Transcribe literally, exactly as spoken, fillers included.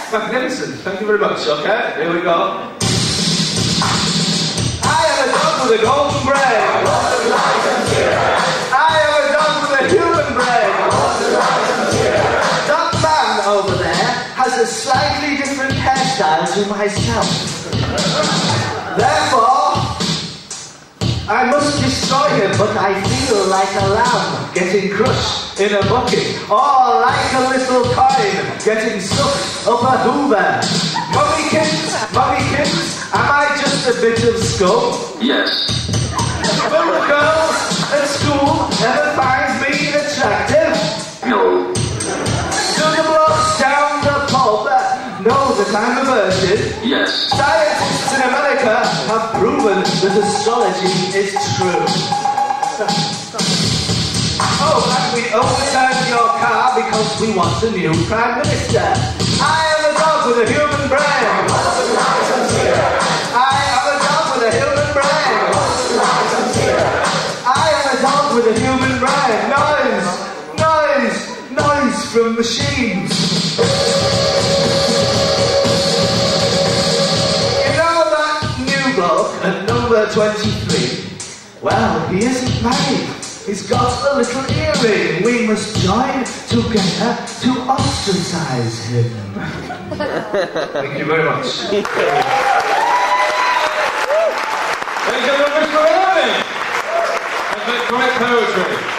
Magnificent. Thank you very much. Okay, here we go. I am a dog with a golden brain. I am a dog with a human brain. That man over there has a slightly different hairstyle to myself. Therefore, I must destroy him, but I feel like a lamb getting crushed in a bucket, or like a little coin getting sucked up a hoover. Mummykins, mummykins, am I just a bit of scum? Yes. Will the girls at school ever find me attractive? No. Do the blokes down the pub know that I'm a virgin? Yes. Scientists in America have proven that astrology is true. Oh, and we overturned your car because we want a new Prime Minister. I am a dog with a human brain. I am a dog with a human brain. I am a dog with a human brain. Noise, noise, noise from machines. You know that new bloke at number twenty-three? Well, he isn't married. He's got a little earring. We must join together to ostracize him. Thank you very much. Thank you very much for having. That's great poetry.